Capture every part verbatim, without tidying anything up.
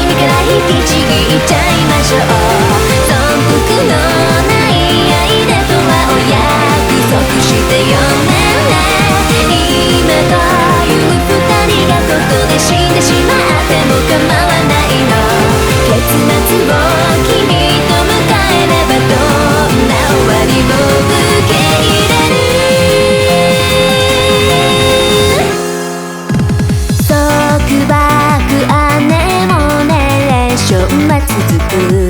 耳から引きちぎっちゃいましょう。損得のない間とはお約束してよね。今という二人がここで死んでしまっても構わないの。結末を君と迎えればどんな終わりも受け入れる。束縛姉もネレーションは続く。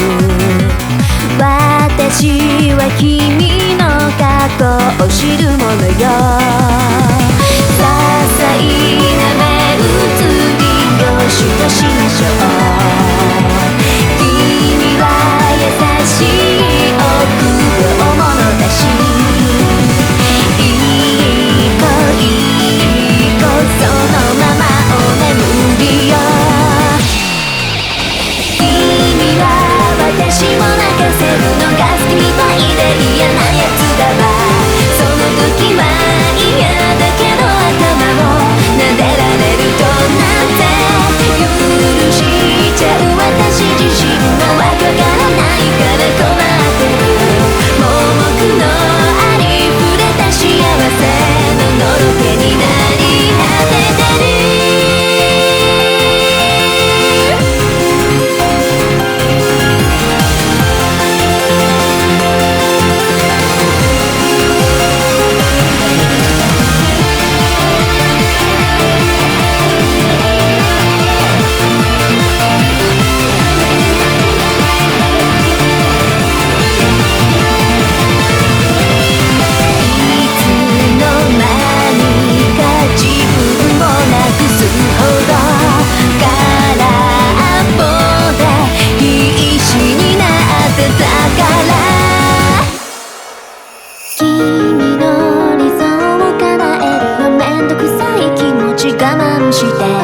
私は君の過去を知るものよ。些細な目移りをしとしましょう。君は優しい臆病者だし、いい子いい子そのままお眠りよ。君は私を泣かせるのが好きみたいで嫌なやつだわ。その時は嫌だけど頭を撫でられるとなんて許しちゃう。私自身もわからないから困ってる。盲目のありふれた幸せののろけになり果ててる。君の理想を叶えるよ。めんどくさい気持ち我慢して